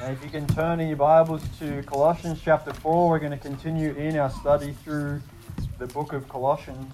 And if you can turn in your Bibles to Colossians chapter 4, we're going to continue in our study through the book of Colossians.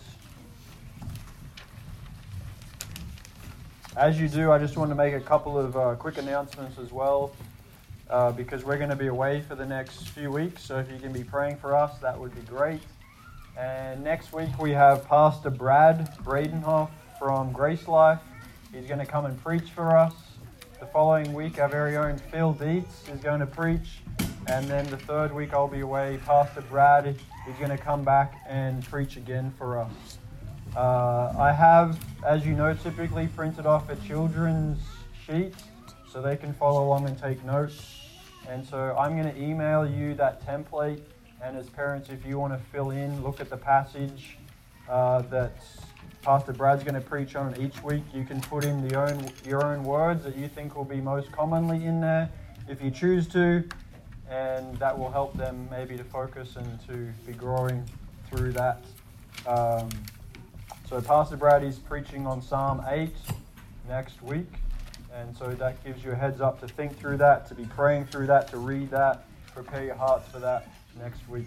As you do, I just want to make a couple of quick announcements as well, because we're going to be away for the next few weeks, so if you can be praying for us, that would be great. And next week we have Pastor Brad Bradenhoff from Grace Life. He's going to come and preach for us. The following week, our very own Phil Dietz is going to preach. And then the third week, I'll be away. Pastor Brad is going to come back and preach again for us. I have, as you know, typically printed off a children's sheet so they can follow along and take notes. And so I'm going to email you that template. And as parents, if you want to fill in, look at the passage that Pastor Brad's going to preach on each week. You can put in your own words that you think will be most commonly in there if you choose to, and that will help them maybe to focus and to be growing through that. So Pastor Brad is preaching on Psalm 8 next week, and so that gives you a heads up to think through that, to be praying through that, to read that, prepare your hearts for that next week.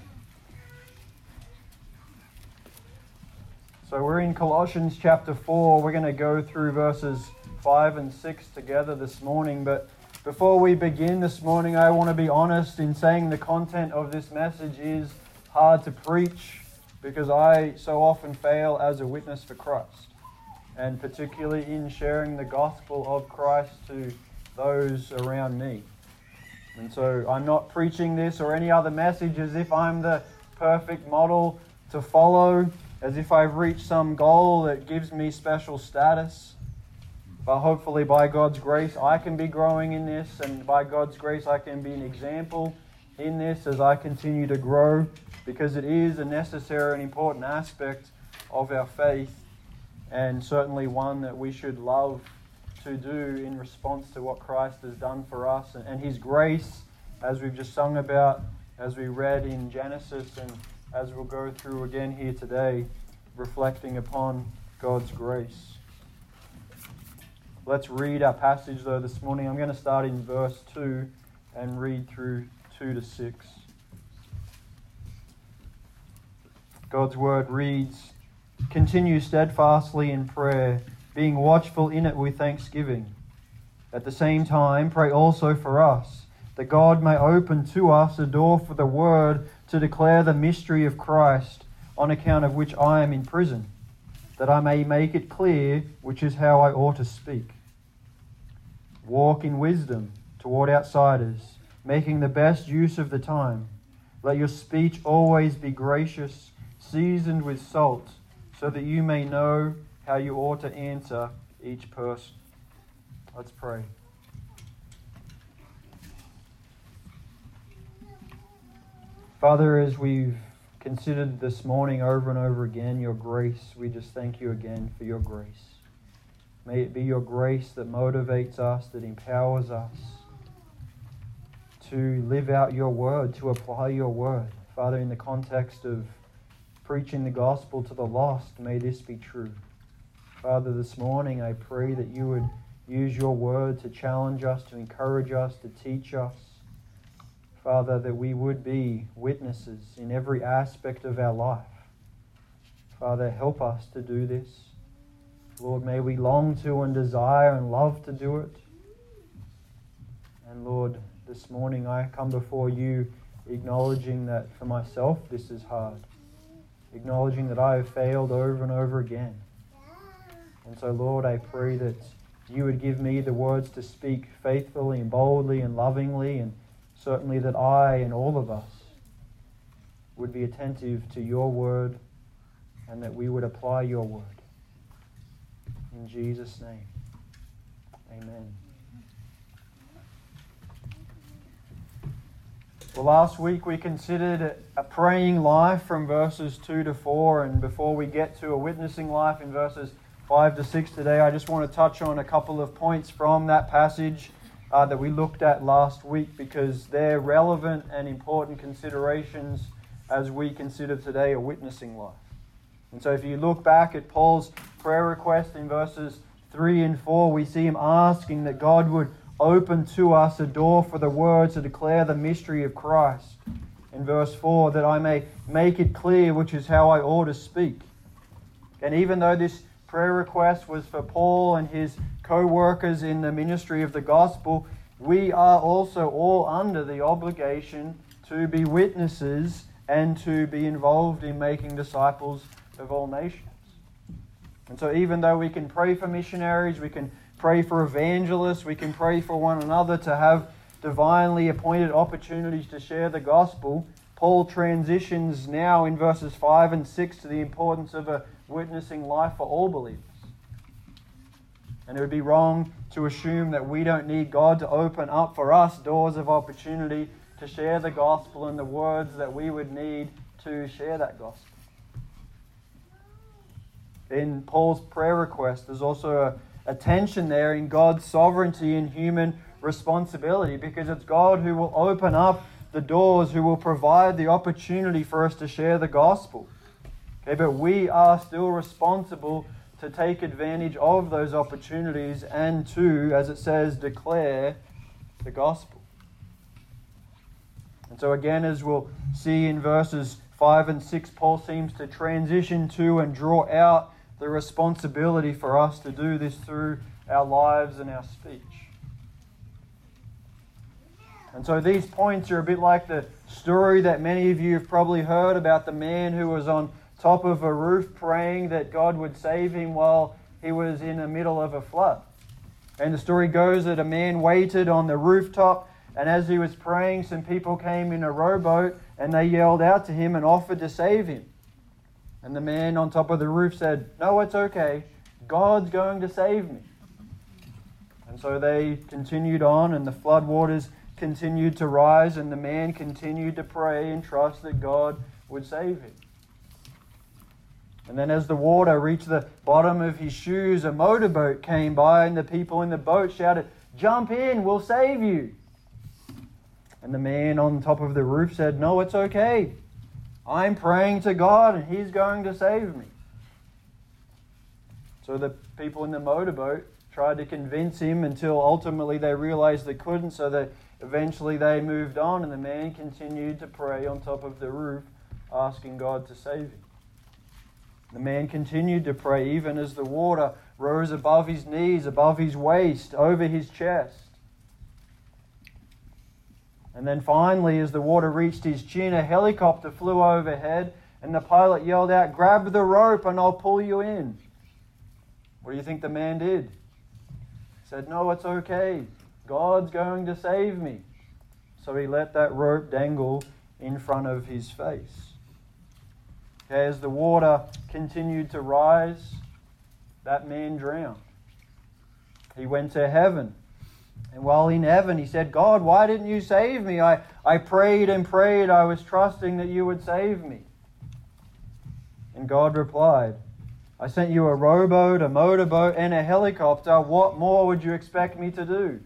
So we're in Colossians chapter 4. We're going to go through verses 5 and 6 together this morning. But before we begin this morning, I want to be honest in saying the content of this message is hard to preach because I so often fail as a witness for Christ, and particularly in sharing the gospel of Christ to those around me. And so I'm not preaching this or any other message as if I'm the perfect model to follow, as if I've reached some goal that gives me special status. But hopefully by God's grace I can be growing in this, and by God's grace I can be an example in this as I continue to grow, because it is a necessary and important aspect of our faith, and certainly one that we should love to do in response to what Christ has done for us and His grace, as we've just sung about, as we read in Genesis, and as we'll go through again here today, reflecting upon God's grace. Let's read our passage though this morning. I'm going to start in verse 2 and read through 2 to 6. God's word reads, "Continue steadfastly in prayer, being watchful in it with thanksgiving. At the same time, pray also for us, that God may open to us a door for the word to declare the mystery of Christ, on account of which I am in prison, that I may make it clear which is how I ought to speak. Walk in wisdom toward outsiders, making the best use of the time. Let your speech always be gracious, seasoned with salt, so that you may know how you ought to answer each person." Let's pray. Father, as we've considered this morning over and over again your grace, we just thank you again for your grace. May it be your grace that motivates us, that empowers us to live out your word, to apply your word. Father, in the context of preaching the gospel to the lost, may this be true. Father, this morning I pray that you would use your word to challenge us, to encourage us, to teach us. Father, that we would be witnesses in every aspect of our life. Father, help us to do this. Lord, may we long to and desire and love to do it. And Lord, this morning I come before you acknowledging that for myself this is hard. Acknowledging that I have failed over and over again. And so, Lord, I pray that you would give me the words to speak faithfully and boldly and lovingly, and certainly that I and all of us would be attentive to your word and that we would apply your word. In Jesus' name, amen. Well, last week we considered a praying life from verses 2 to 4, and before we get to a witnessing life in verses 5 to 6 today, I just want to touch on a couple of points from that passage that we looked at last week, because they're relevant and important considerations as we consider today a witnessing life. And so if you look back at Paul's prayer request in verses 3 and 4, we see him asking that God would open to us a door for the word to declare the mystery of Christ. In verse 4, that I may make it clear which is how I ought to speak. And even though this prayer request was for Paul and his co-workers in the ministry of the gospel, we are also all under the obligation to be witnesses and to be involved in making disciples of all nations. And so even though we can pray for missionaries, we can pray for evangelists, we can pray for one another to have divinely appointed opportunities to share the gospel, Paul transitions now in verses 5 and 6 to the importance of a witnessing life for all believers. And it would be wrong to assume that we don't need God to open up for us doors of opportunity to share the gospel and the words that we would need to share that gospel. In Paul's prayer request, there's also a tension there in God's sovereignty and human responsibility, because it's God who will open up the doors, who will provide the opportunity for us to share the gospel. Okay, but we are still responsible to take advantage of those opportunities and to, as it says, declare the gospel. And so again, as we'll see in verses 5 and 6, Paul seems to transition to and draw out the responsibility for us to do this through our lives and our speech. And so these points are a bit like the story that many of you have probably heard about the man who was on top of a roof praying that God would save him while he was in the middle of a flood. And the story goes that a man waited on the rooftop, and as he was praying, some people came in a rowboat and they yelled out to him and offered to save him. And the man on top of the roof said, "No, it's okay. God's going to save me." And so they continued on, and the flood waters continued to rise, and the man continued to pray and trust that God would save him. And then as the water reached the bottom of his shoes, a motorboat came by, and the people in the boat shouted, "Jump in, we'll save you." And the man on top of the roof said, "No, it's okay. I'm praying to God and He's going to save me." So the people in the motorboat tried to convince him until ultimately they realized they couldn't, so that eventually they moved on, and the man continued to pray on top of the roof, asking God to save him. The man continued to pray even as the water rose above his knees, above his waist, over his chest. And then finally, as the water reached his chin, a helicopter flew overhead, and the pilot yelled out, "Grab the rope and I'll pull you in." What do you think the man did? He said, "No, it's okay. God's going to save me." So he let that rope dangle in front of his face. Okay, as the water continued to rise, that man drowned. He went to heaven. And while in heaven, he said, "God, why didn't you save me? I prayed and prayed. I was trusting that you would save me." And God replied, "I sent you a rowboat, a motorboat, and a helicopter. What more would you expect me to do?"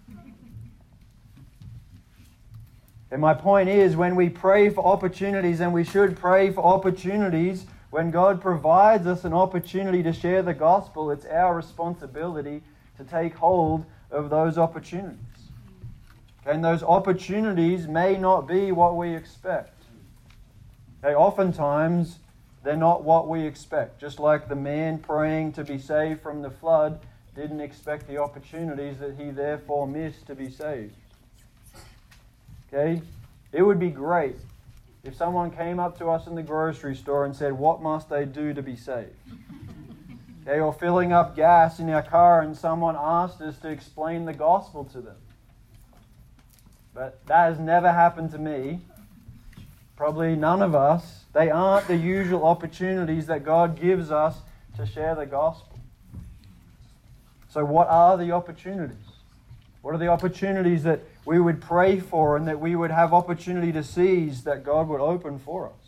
And my point is, when we pray for opportunities, and we should pray for opportunities, when God provides us an opportunity to share the gospel, it's our responsibility to take hold of those opportunities. And those opportunities may not be what we expect. Okay, oftentimes, they're not what we expect. Just like the man praying to be saved from the flood didn't expect the opportunities that he therefore missed to be saved. Okay? It would be great if someone came up to us in the grocery store and said, "What must they do to be saved?" Okay, or filling up gas in our car and someone asked us to explain the gospel to them. But that has never happened to me. Probably none of us. They aren't the usual opportunities that God gives us to share the gospel. So what are the opportunities? What are the opportunities that we would pray for and that we would have opportunity to seize that God would open for us?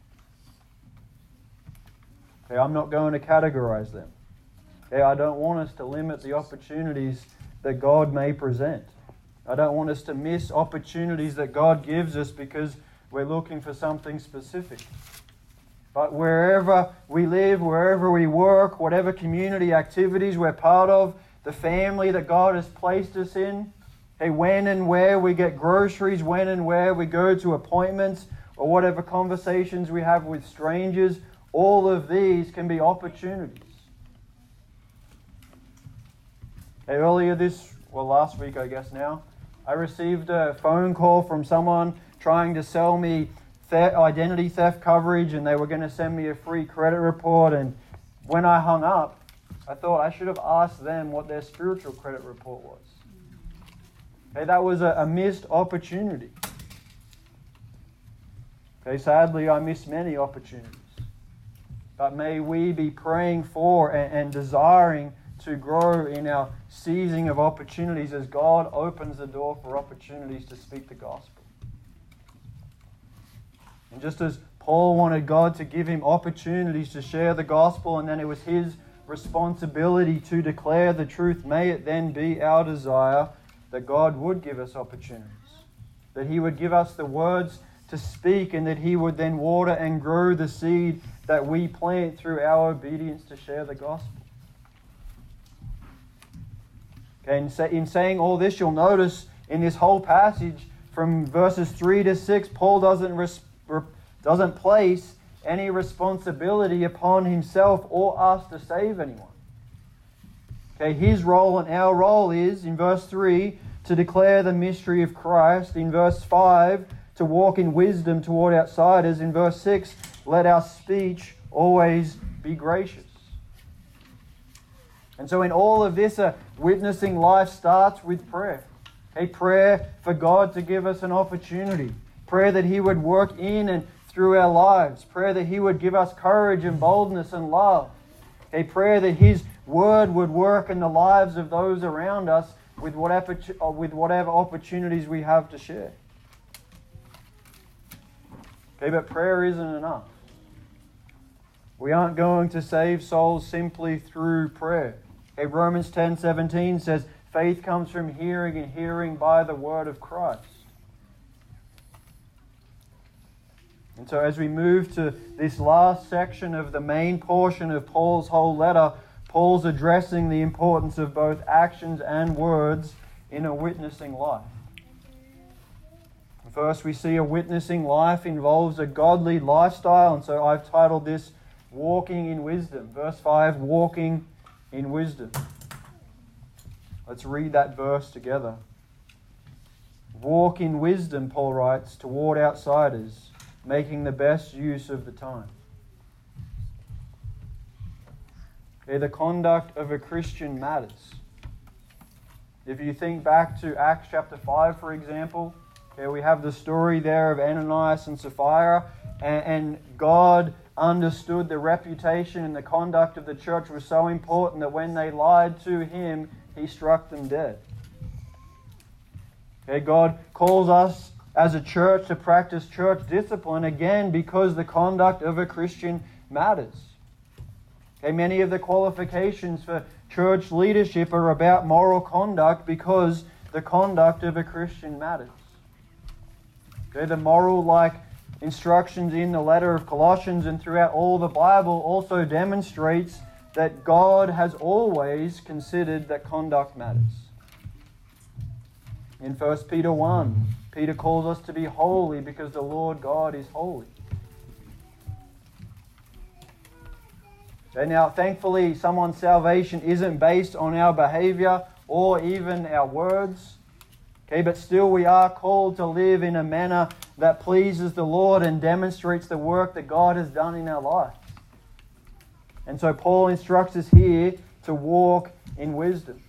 Okay, I'm not going to categorize them. Okay, I don't want us to limit the opportunities that God may present. I don't want us to miss opportunities that God gives us because we're looking for something specific. But wherever we live, wherever we work, whatever community activities we're part of, the family that God has placed us in. Hey, when and where we get groceries, when and where we go to appointments, or whatever conversations we have with strangers, all of these can be opportunities. Hey, last week I guess now, I received a phone call from someone trying to sell me identity theft coverage, and they were going to send me a free credit report. And when I hung up, I thought I should have asked them what their spiritual credit report was. Okay, that was a missed opportunity. Okay, sadly, I missed many opportunities. But may we be praying for and desiring to grow in our seizing of opportunities as God opens the door for opportunities to speak the gospel. And just as Paul wanted God to give him opportunities to share the gospel, and then it was his responsibility to declare the truth, may it then be our desire that God would give us opportunities, that He would give us the words to speak, and that He would then water and grow the seed that we plant through our obedience to share the gospel. Okay, and in saying all this, you'll notice in this whole passage from verses 3 to 6, Paul doesn't place any responsibility upon himself or us to save anyone. Okay, his role and our role is, in verse 3, to declare the mystery of Christ. In verse 5, to walk in wisdom toward outsiders. In verse 6, let our speech always be gracious. And so in all of this, a witnessing life starts with prayer. A prayer for God to give us an opportunity. Prayer that He would work in and through our lives. Prayer that He would give us courage and boldness and love. A prayer that His Word would work in the lives of those around us with whatever opportunities we have to share. Okay, but prayer isn't enough. We aren't going to save souls simply through prayer. Okay, Romans 10:17 says, faith comes from hearing, and hearing by the word of Christ. And so as we move to this last section of the main portion of Paul's whole letter, Paul's addressing the importance of both actions and words in a witnessing life. First, we see a witnessing life involves a godly lifestyle, and so I've titled this Walking in Wisdom. Verse 5, Walking in Wisdom. Let's read that verse together. Walk in wisdom, Paul writes, toward outsiders, making the best use of the time. Okay, the conduct of a Christian matters. If you think back to Acts chapter 5, for example, okay, we have the story there of Ananias and Sapphira, and God understood the reputation and the conduct of the church was so important that when they lied to Him, He struck them dead. Okay, God calls us as a church to practice church discipline, again, because the conduct of a Christian matters. Okay, many of the qualifications for church leadership are about moral conduct because the conduct of a Christian matters. Okay, the moral-like instructions in the letter of Colossians and throughout all the Bible also demonstrates that God has always considered that conduct matters. In 1 Peter 1, Peter calls us to be holy because the Lord God is holy. Okay, now, thankfully, someone's salvation isn't based on our behavior or even our words. Okay, but still we are called to live in a manner that pleases the Lord and demonstrates the work that God has done in our life. And so Paul instructs us here to walk in wisdom.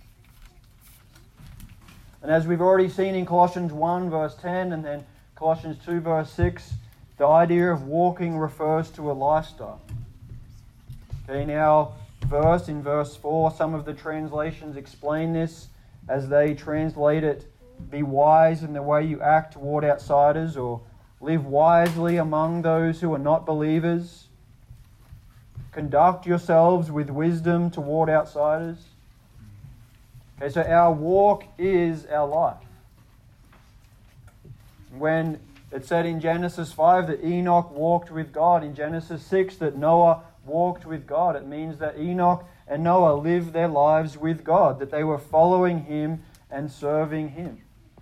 And as we've already seen in Colossians 1 verse 10 and then Colossians 2 verse 6, the idea of walking refers to a lifestyle. Okay, now in verse 4, some of the translations explain this as they translate it, be wise in the way you act toward outsiders, or live wisely among those who are not believers. Conduct yourselves with wisdom toward outsiders. Okay, so our walk is our life. When it said in Genesis 5 that Enoch walked with God, in Genesis 6 that Noah walked with God, it means that Enoch and Noah lived their lives with God, that they were following Him and serving Him.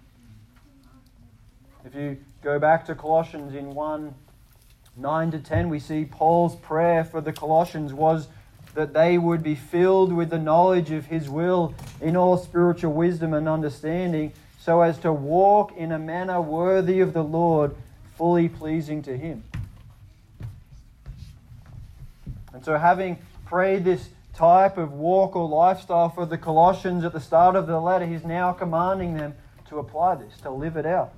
If you go back to Colossians in 1:9-10, we see Paul's prayer for the Colossians was that they would be filled with the knowledge of His will in all spiritual wisdom and understanding, so as to walk in a manner worthy of the Lord, fully pleasing to Him. And so, having prayed this type of walk or lifestyle for the Colossians at the start of the letter, he's now commanding them to apply this, to live it out.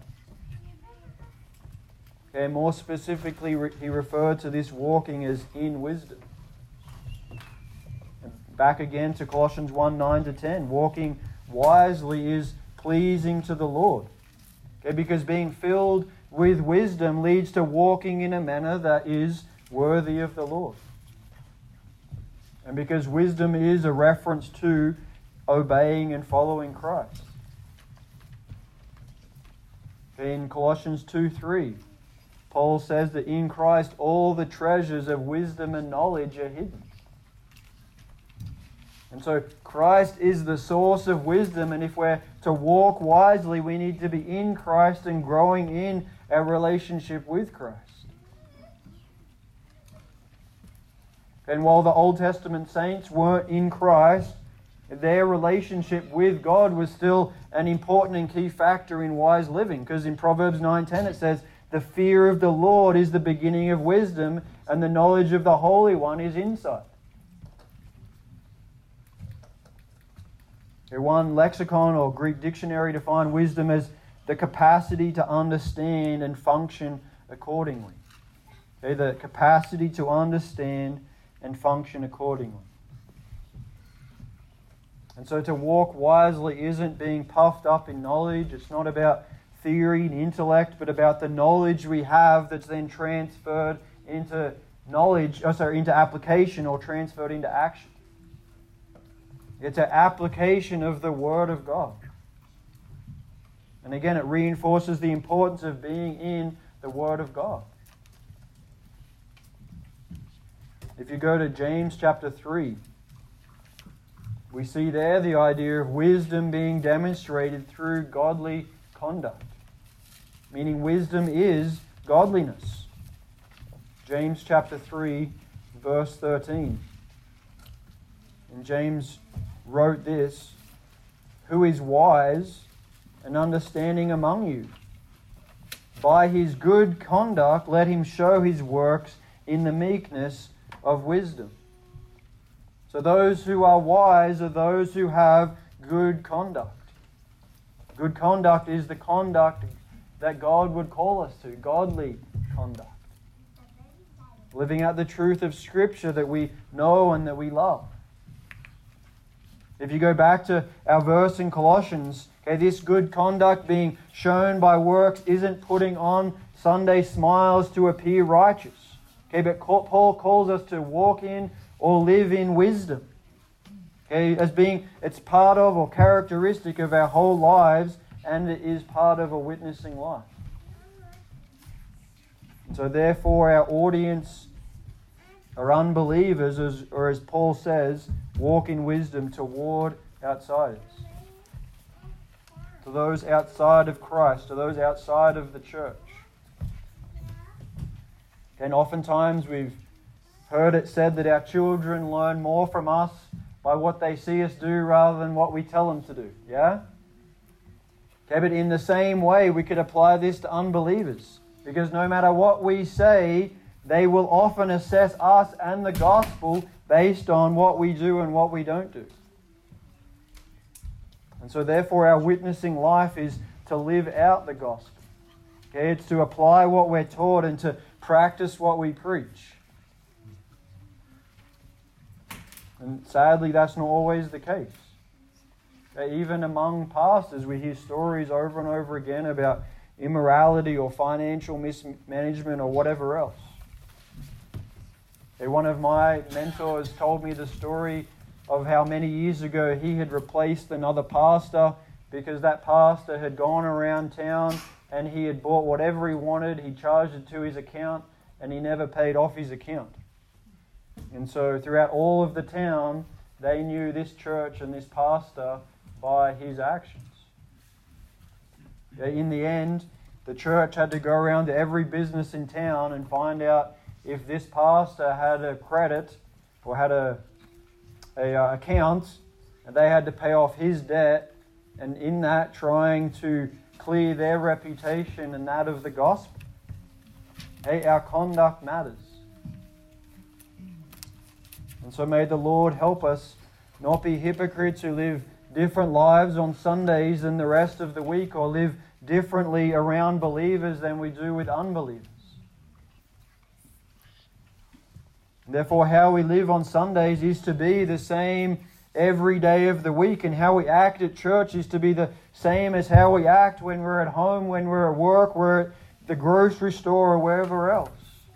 Okay, more specifically, he referred to this walking as in wisdom. And back again to Colossians 1:9-10, walking wisely is pleasing to the Lord. Okay, because being filled with wisdom leads to walking in a manner that is worthy of the Lord. And because wisdom is a reference to obeying and following Christ. In Colossians 2:3, Paul says that in Christ all the treasures of wisdom and knowledge are hidden. And so Christ is the source of wisdom, and if we're to walk wisely, we need to be in Christ and growing in our relationship with Christ. And while the Old Testament saints weren't in Christ, their relationship with God was still an important and key factor in wise living. Because in Proverbs 9:10 it says, "The fear of the Lord is the beginning of wisdom, and the knowledge of the Holy One is insight." One lexicon or Greek dictionary defined wisdom as the capacity to understand and function accordingly. Okay, the capacity to understand and function accordingly. And so to walk wisely isn't being puffed up in knowledge. It's not about theory and intellect, but about the knowledge we have that's then transferred into into application or transferred into action. It's an application of the Word of God. And again, it reinforces the importance of being in the Word of God. If you go to James chapter 3, we see there the idea of wisdom being demonstrated through godly conduct. Meaning wisdom is godliness. James chapter 3, verse 13. And James wrote this, "Who is wise and understanding among you? By his good conduct let him show his works in the meekness of wisdom." So those who are wise are those who have good conduct. Good conduct is the conduct that God would call us to, godly conduct. Living out the truth of Scripture that we know and that we love. If you go back to our verse in Colossians, okay, this good conduct being shown by works isn't putting on Sunday smiles to appear righteous. Okay, but Paul calls us to walk in or live in wisdom. Okay, as being, it's part of or characteristic of our whole lives, and it is part of a witnessing life. And so therefore our audience are unbelievers, or as Paul says, walk in wisdom toward outsiders. To those outside of Christ, to those outside of the church. And oftentimes we've heard it said that our children learn more from us by what they see us do rather than what we tell them to do. Yeah? Okay, but in the same way we could apply this to unbelievers. Because no matter what we say, they will often assess us and the gospel based on what we do and what we don't do. And so therefore our witnessing life is to live out the gospel. Okay, it's to apply what we're taught and to practice what we preach. And sadly, that's not always the case. Even among pastors, we hear stories over and over again about immorality or financial mismanagement or whatever else. One of my mentors told me the story of how many years ago he had replaced another pastor because that pastor had gone around town and he had bought whatever he wanted, he charged it to his account, and he never paid off his account. And so throughout all of the town, They knew this church and this pastor by his actions. In the end, the church had to go around to every business in town and find out if this pastor had a credit or had a account, and they had to pay off his debt, and in that trying to clear their reputation and that of the gospel. Hey, our conduct matters. And so may the Lord help us not be hypocrites who live different lives on Sundays than the rest of the week, or live differently around believers than we do with unbelievers. Therefore, how we live on Sundays is to be the same every day of the week, and how we act at church is to be the same as how we act when we're at home, when we're at work, we're at the grocery store, or wherever else.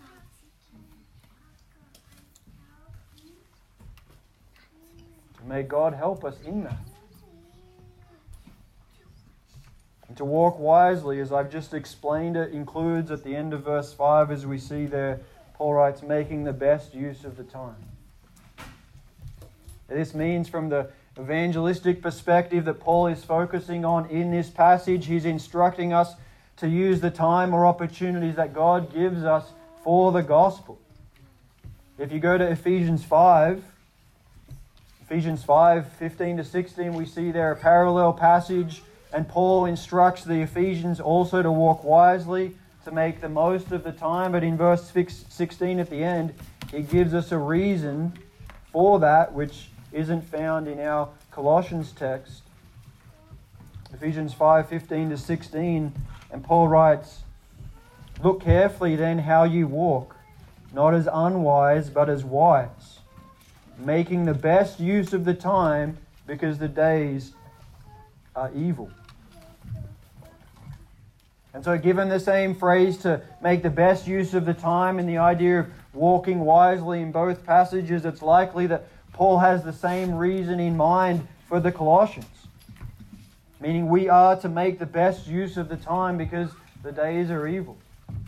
May God help us in that. And to walk wisely, as I've just explained it, includes at the end of verse 5, as we see there, Paul writes, making the best use of the time. This means from the evangelistic perspective that Paul is focusing on in this passage, he's instructing us to use the time or opportunities that God gives us for the gospel. If you go to Ephesians 5, 15 to 16, we see there a parallel passage, and Paul instructs the Ephesians also to walk wisely, to make the most of the time. But in verse 16 at the end, he gives us a reason for that, which isn't found in our Colossians text. Ephesians 5:15 to 16, and Paul writes, look carefully then how you walk, not as unwise, but as wise, making the best use of the time, because the days are evil. And so given the same phrase to make the best use of the time and the idea of walking wisely in both passages, it's likely that Paul has the same reason in mind for the Colossians. Meaning we are to make the best use of the time because the days are evil.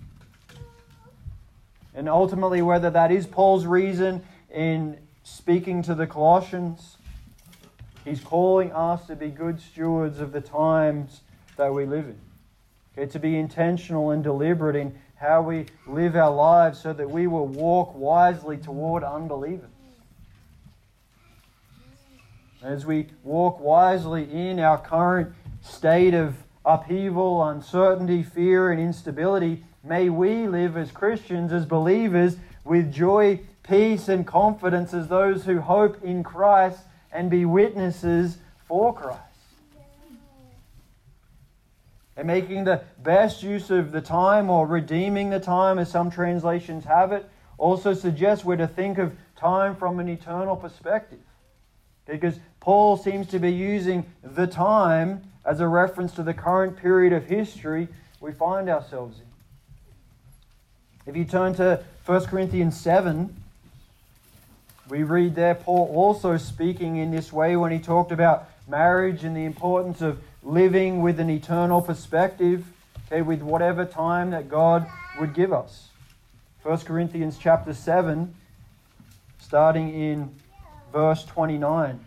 And ultimately, whether that is Paul's reason in speaking to the Colossians, he's calling us to be good stewards of the times that we live in. Okay, to be intentional and deliberate in how we live our lives so that we will walk wisely toward unbelievers. As we walk wisely in our current state of upheaval, uncertainty, fear, and instability, may we live as Christians, as believers, with joy, peace, and confidence as those who hope in Christ and be witnesses for Christ. And making the best use of the time, or redeeming the time as some translations have it, also suggests we're to think of time from an eternal perspective. Because Paul seems to be using the time as a reference to the current period of history we find ourselves in. If you turn to 1 Corinthians 7, we read there Paul also speaking in this way when he talked about marriage and the importance of living with an eternal perspective, okay, with whatever time that God would give us. 1 Corinthians chapter 7, starting in verse 29.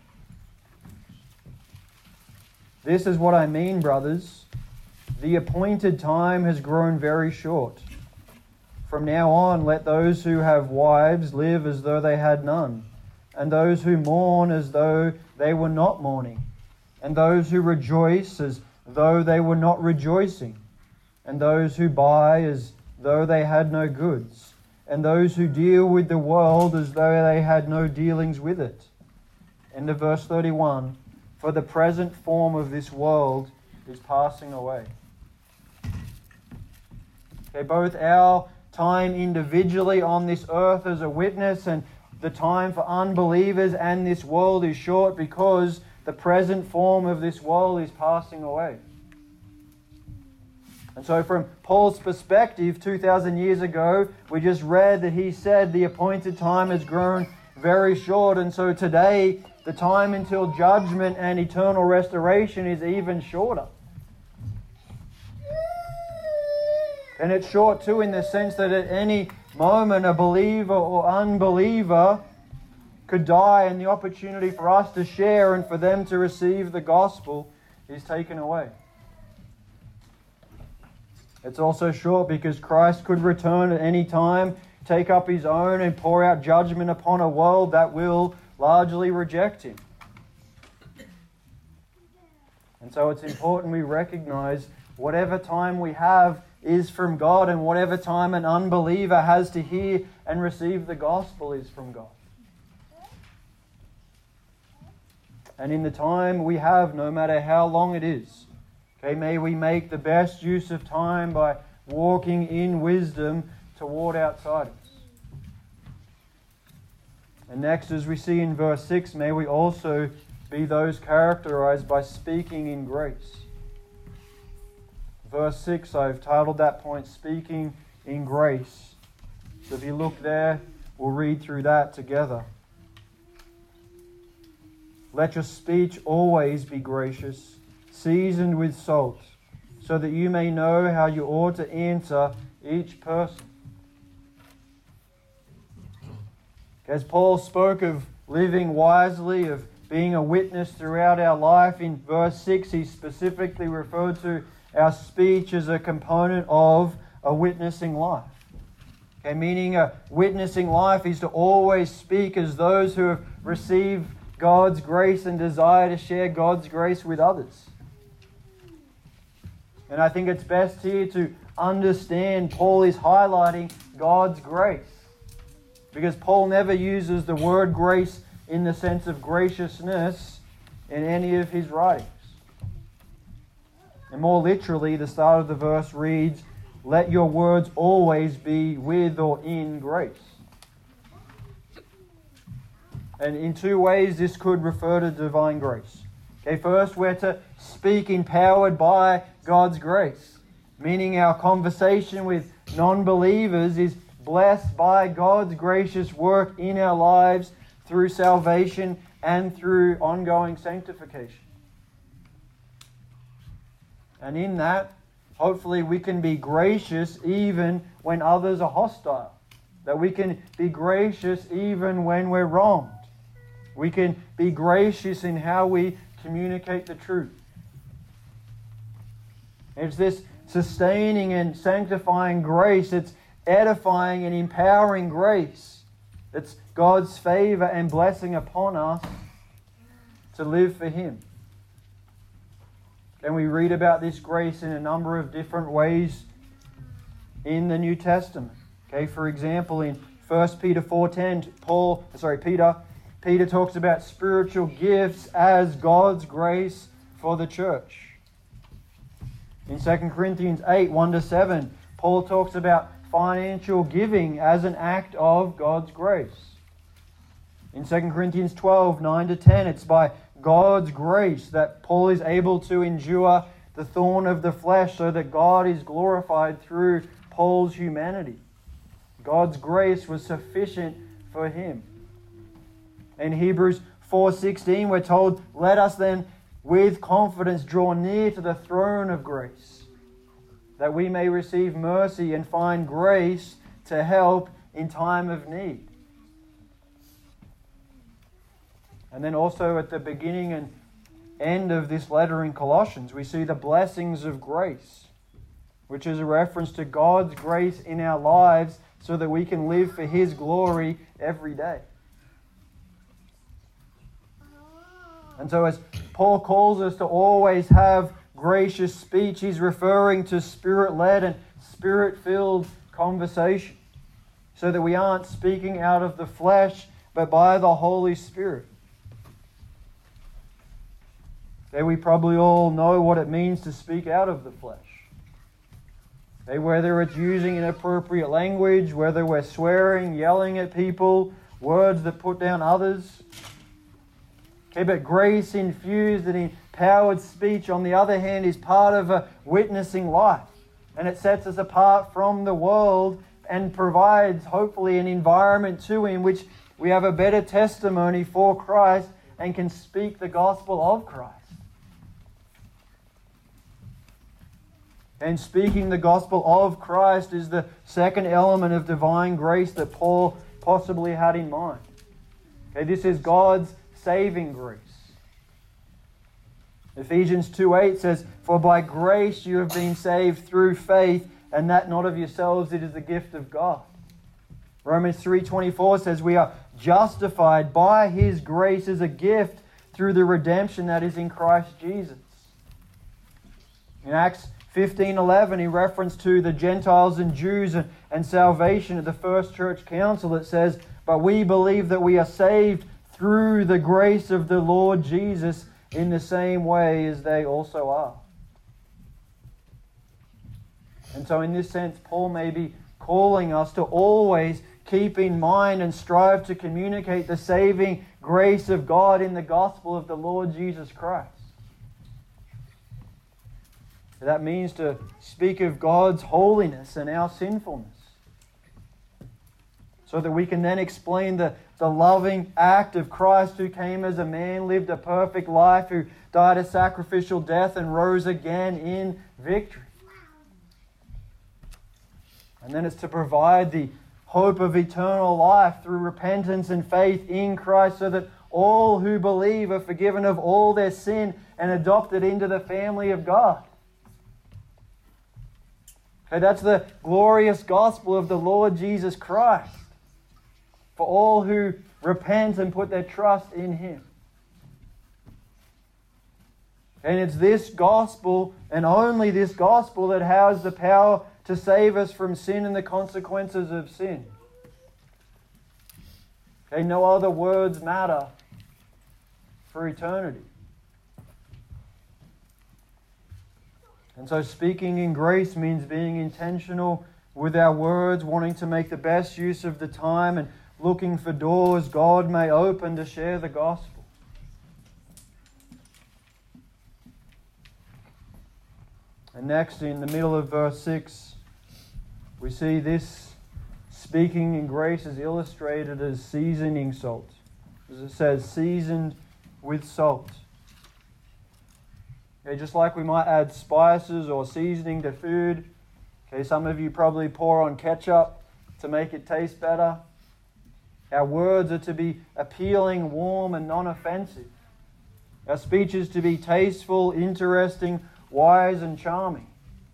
This is what I mean, brothers. The appointed time has grown very short. From now on, let those who have wives live as though they had none, and those who mourn as though they were not mourning, and those who rejoice as though they were not rejoicing, and those who buy as though they had no goods, and those who deal with the world as though they had no dealings with it. End of verse 31. For the present form of this world is passing away. Okay, both our time individually on this earth as a witness and the time for unbelievers and this world is short because the present form of this world is passing away. And so from Paul's perspective, 2,000 years ago, we just read that he said the appointed time has grown very short. And so today, the time until judgment and eternal restoration is even shorter. And it's short too in the sense that at any moment a believer or unbeliever could die and the opportunity for us to share and for them to receive the gospel is taken away. It's also short because Christ could return at any time, take up his own and pour out judgment upon a world that will largely reject him. And so it's important we recognize whatever time we have is from God, and whatever time an unbeliever has to hear and receive the gospel is from God. And in the time we have, no matter how long it is, okay, may we make the best use of time by walking in wisdom toward outsiders. And next, as we see in verse 6, may we also be those characterized by speaking in grace. Verse 6, I've titled that point, Speaking in Grace. So if you look there, we'll read through that together. Let your speech always be gracious, seasoned with salt, so that you may know how you ought to answer each person. As Paul spoke of living wisely, of being a witness throughout our life, in verse 6 he specifically referred to our speech as a component of a witnessing life. Okay, meaning a witnessing life is to always speak as those who have received God's grace and desire to share God's grace with others. And I think it's best here to understand Paul is highlighting God's grace. Because Paul never uses the word grace in the sense of graciousness in any of his writings. And more literally, the start of the verse reads, let your words always be with or in grace. And in two ways this could refer to divine grace. Okay, first we're to speak empowered by God's grace, meaning our conversation with non-believers is blessed by God's gracious work in our lives through salvation and through ongoing sanctification. And in that, hopefully we can be gracious even when others are hostile. That we can be gracious even when we're wronged. We can be gracious in how we communicate the truth. It's this sustaining and sanctifying grace. It's edifying and empowering grace. It's God's favor and blessing upon us to live for Him. And we read about this grace in a number of different ways in the New Testament. Okay, for example, in 1 Peter 4:10, Peter talks about spiritual gifts as God's grace for the church. In 2 Corinthians 8:1-7, Paul talks about financial giving as an act of God's grace. In 2 Corinthians 12:9-10, it's by God's grace that Paul is able to endure the thorn of the flesh so that God is glorified through Paul's humanity. God's grace was sufficient for him. In Hebrews 4:16, we're told, let us then with confidence draw near to the throne of grace, that we may receive mercy and find grace to help in time of need. And then also at the beginning and end of this letter in Colossians, we see the blessings of grace, which is a reference to God's grace in our lives so that we can live for His glory every day. And so as Paul calls us to always have gracious speech, he's referring to Spirit-led and Spirit-filled conversation, so that we aren't speaking out of the flesh, but by the Holy Spirit. Okay, we probably all know what it means to speak out of the flesh. Okay, whether it's using inappropriate language, whether we're swearing, yelling at people, words that put down others. Okay, but grace-infused and empowered speech, on the other hand, is part of a witnessing life. And it sets us apart from the world and provides, hopefully, an environment too in which we have a better testimony for Christ and can speak the gospel of Christ. And speaking the gospel of Christ is the second element of divine grace that Paul possibly had in mind. Okay, this is God's saving grace. Ephesians 2:8 says, "For by grace you have been saved through faith, and that not of yourselves, it is the gift of God." Romans 3:24 says, "We are justified by His grace as a gift through the redemption that is in Christ Jesus." In Acts 15:11, in reference to the Gentiles and Jews and salvation at the first church council, it says, "But we believe that we are saved through the grace of the Lord Jesus in the same way as they also are." And so in this sense, Paul may be calling us to always keep in mind and strive to communicate the saving grace of God in the gospel of the Lord Jesus Christ. That means to speak of God's holiness and our sinfulness, so that we can then explain the loving act of Christ, who came as a man, lived a perfect life, who died a sacrificial death and rose again in victory. And then it's to provide the hope of eternal life through repentance and faith in Christ, so that all who believe are forgiven of all their sin and adopted into the family of God. Okay, that's the glorious gospel of the Lord Jesus Christ for all who repent and put their trust in Him. And it's this gospel, and only this gospel, that has the power to save us from sin and the consequences of sin. Okay, no other words matter for eternity. And so speaking in grace means being intentional with our words, wanting to make the best use of the time and looking for doors God may open to share the gospel. And next, in the middle of verse 6, we see this speaking in grace is illustrated as seasoning salt. As it says, seasoned with salt. Okay, just like we might add spices or seasoning to food. Okay, some of you probably pour on ketchup to make it taste better. Our words are to be appealing, warm, and non-offensive. Our speech is to be tasteful, interesting, wise, and charming.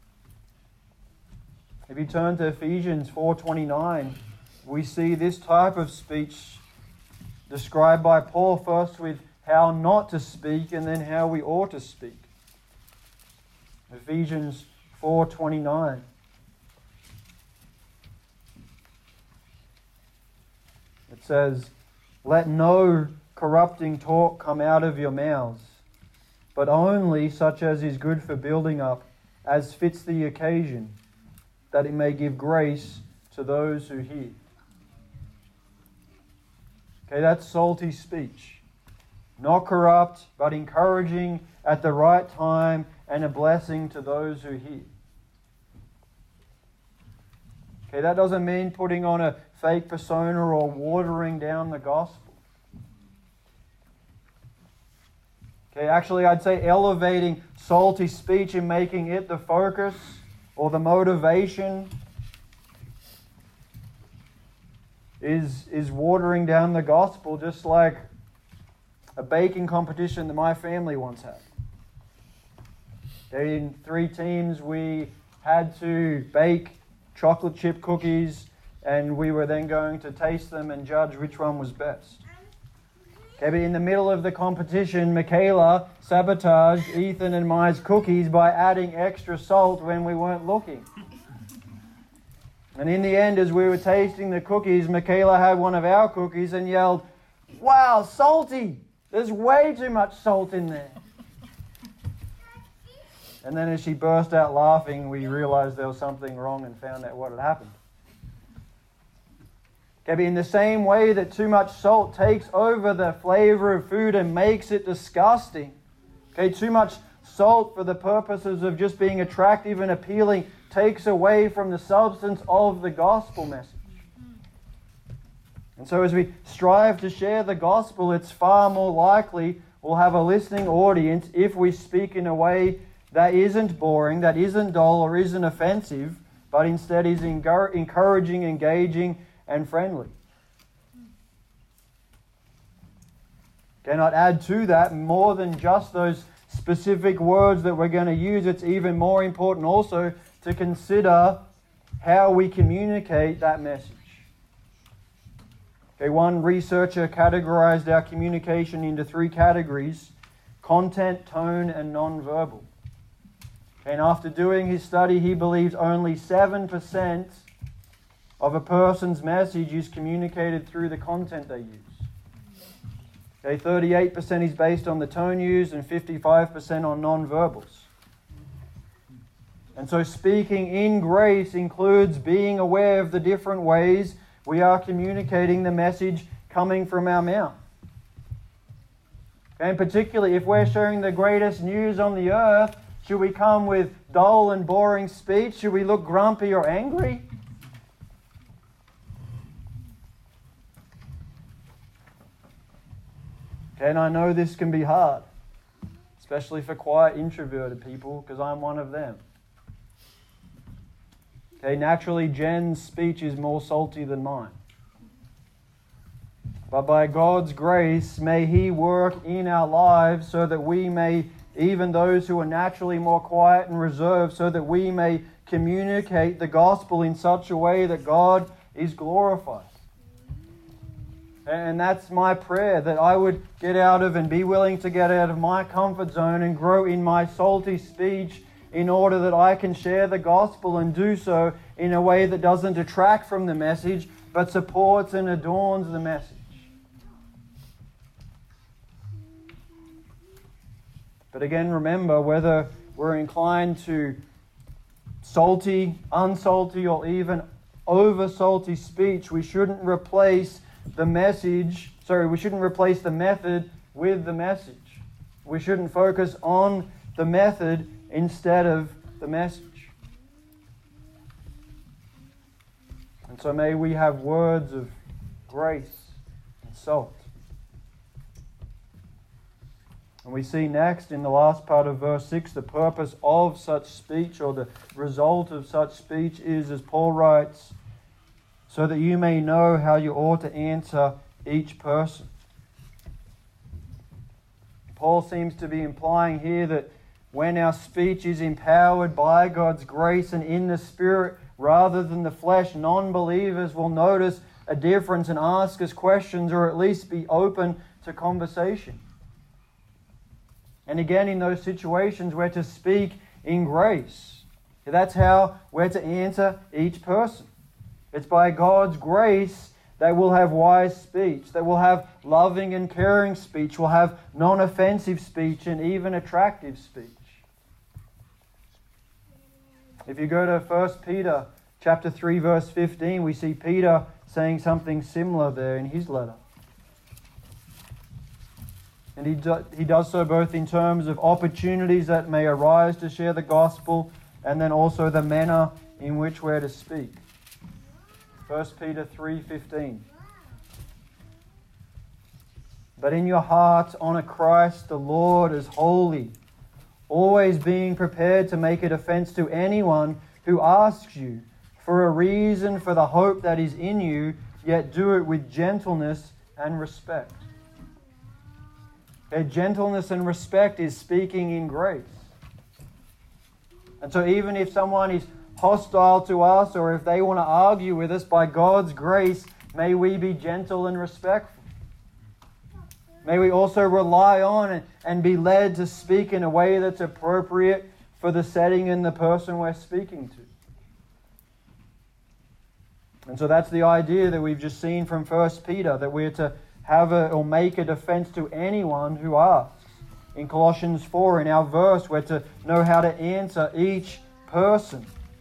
If you turn to Ephesians 4:29, we see this type of speech described by Paul, first with how not to speak and then how we ought to speak. Ephesians 4:29. It says, "Let no corrupting talk come out of your mouths, but only such as is good for building up, as fits the occasion, that it may give grace to those who hear." Okay, that's salty speech. Not corrupt, but encouraging at the right time and a blessing to those who hear. Okay, that doesn't mean putting on a fake persona or watering down the gospel. Okay, actually I'd say elevating salty speech and making it the focus or the motivation is watering down the gospel, just like a baking competition that my family once had. Okay, in 3 teams we had to bake chocolate chip cookies, and we were then going to taste them and judge which one was best. Okay, but in the middle of the competition, Michaela sabotaged Ethan and my's cookies by adding extra salt when we weren't looking. And in the end, as we were tasting the cookies, Michaela had one of our cookies and yelled, "Wow, salty! There's way too much salt in there." And then as she burst out laughing, we realized there was something wrong and found out what had happened. Okay, but in the same way that too much salt takes over the flavor of food and makes it disgusting, okay, too much salt for the purposes of just being attractive and appealing takes away from the substance of the gospel message. And so as we strive to share the gospel, it's far more likely we'll have a listening audience if we speak in a way that isn't boring, that isn't dull or isn't offensive, but instead is encouraging, engaging, and friendly. And I'd add to that, more than just those specific words that we're going to use, it's even more important also to consider how we communicate that message. Okay, one researcher categorized our communication into 3 categories: content, tone, and non-verbal. And after doing his study, he believes only 7% of a person's message is communicated through the content they use. Okay, 38% is based on the tone used and 55% on non-verbals. And so speaking in grace includes being aware of the different ways we are communicating the message coming from our mouth. And particularly if we're sharing the greatest news on the earth, should we come with dull and boring speech? Should we look grumpy or angry? And I know this can be hard, especially for quiet, introverted people, because I'm one of them. Okay, naturally, Jen's speech is more salty than mine. But by God's grace, may He work in our lives so that we may, even those who are naturally more quiet and reserved, so that we may communicate the gospel in such a way that God is glorified. And that's my prayer, that I would get out of and be willing to get out of my comfort zone and grow in my salty speech in order that I can share the gospel and do so in a way that doesn't detract from the message, but supports and adorns the message. But again, remember, whether we're inclined to salty, unsalty, or even over-salty speech, we shouldn't replace the method with the message. We shouldn't focus on the method instead of the message. And so may we have words of grace and salt. And we see next in the last part of verse 6, the purpose of such speech, or the result of such speech is, as Paul writes, so that you may know how you ought to answer each person. Paul seems to be implying here that when our speech is empowered by God's grace and in the Spirit rather than the flesh, non-believers will notice a difference and ask us questions, or at least be open to conversation. And again, in those situations, we're to speak in grace. That's how we're to answer each person. It's by God's grace that we'll have wise speech, that we'll have loving and caring speech, we'll have non-offensive speech, and even attractive speech. If you go to 1 Peter chapter 3, verse 15, we see Peter saying something similar there in his letter. And he does so both in terms of opportunities that may arise to share the gospel, and then also the manner in which we're to speak. 1 Peter 3:15. But in your hearts honour Christ the Lord as holy, always being prepared to make a defense to anyone who asks you for a reason for the hope that is in you, yet do it with gentleness and respect. Okay, gentleness and respect is speaking in grace. And so even if someone is hostile to us, or if they want to argue with us, by God's grace, may we be gentle and respectful. May we also rely on and be led to speak in a way that's appropriate for the setting and the person we're speaking to. And so that's the idea that we've just seen from 1 Peter, that we're to have or make a defense to anyone who asks. In Colossians 4, in our verse, we're to know how to answer each person.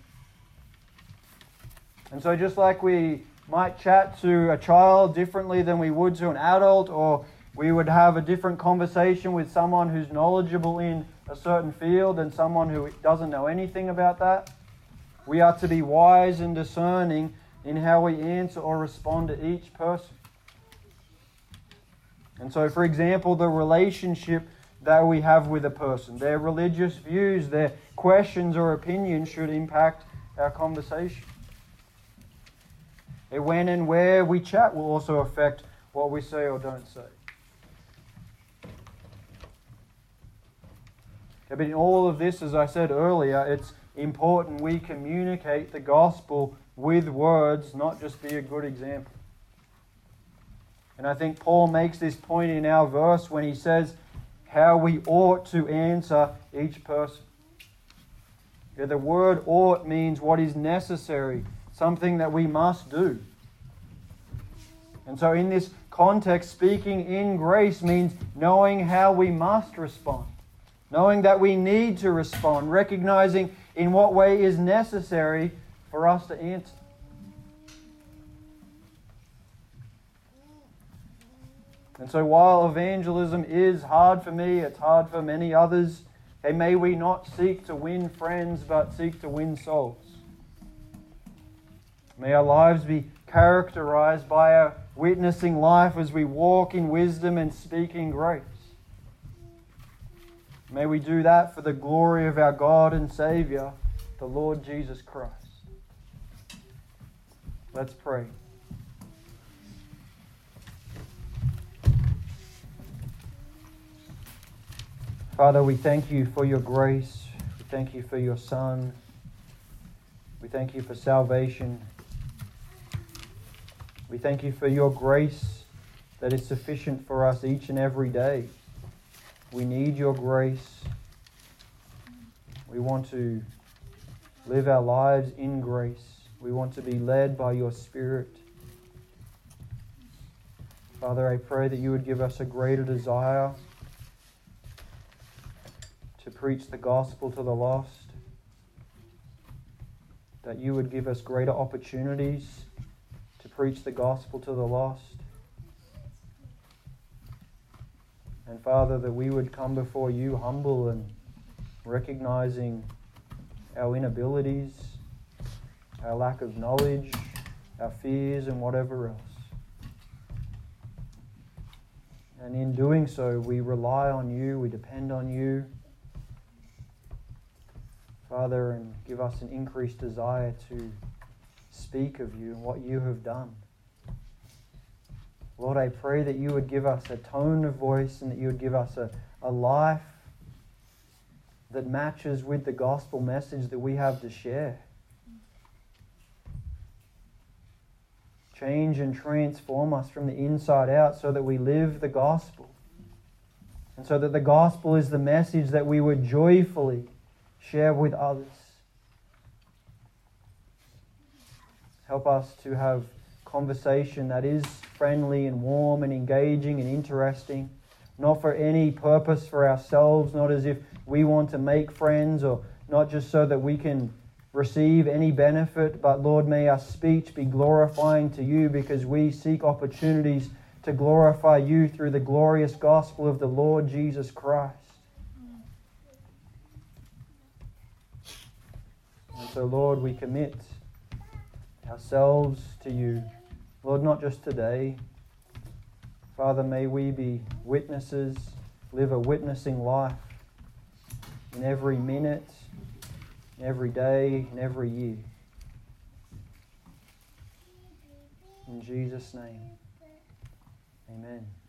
And so just like we might chat to a child differently than we would to an adult, or we would have a different conversation with someone who's knowledgeable in a certain field than someone who doesn't know anything about that, we are to be wise and discerning in how we answer or respond to each person. And so, for example, the relationship that we have with a person, their religious views, their questions or opinions should impact our conversation. And when and where we chat will also affect what we say or don't say. But in all of this, as I said earlier, it's important we communicate the gospel with words, not just be a good example. And I think Paul makes this point in our verse when he says how we ought to answer each person. Yeah, the word ought means what is necessary, something that we must do. And so in this context, speaking in grace means knowing how we must respond, knowing that we need to respond, recognizing in what way is necessary for us to answer. And so while evangelism is hard for me, it's hard for many others, may we not seek to win friends, but seek to win souls. May our lives be characterized by our witnessing life as we walk in wisdom and speak in grace. May we do that for the glory of our God and Savior, the Lord Jesus Christ. Let's pray. Father, we thank you for your grace. We thank you for your Son. We thank you for salvation. We thank you for your grace that is sufficient for us each and every day. We need your grace. We want to live our lives in grace. We want to be led by your Spirit. Father, I pray that you would give us a greater desire to preach the gospel to the lost, that you would give us greater opportunities to preach the gospel to the lost. And Father, that we would come before you humble and recognizing our inabilities, our lack of knowledge, our fears and whatever else. And in doing so, we rely on you, we depend on you, Father, and give us an increased desire to speak of you and what you have done. Lord, I pray that you would give us a tone of voice and that you would give us a life that matches with the gospel message that we have to share. Change and transform us from the inside out so that we live the gospel. And so that the gospel is the message that we would joyfully share with others. Help us to have conversation that is friendly and warm and engaging and interesting, not for any purpose for ourselves, not as if we want to make friends or not just so that we can receive any benefit, but Lord, may our speech be glorifying to you because we seek opportunities to glorify you through the glorious gospel of the Lord Jesus Christ. And so, Lord, we commit ourselves to you. Lord, not just today. Father, may we be witnesses, live a witnessing life in every minute, in every day, in every year. In Jesus' name, amen.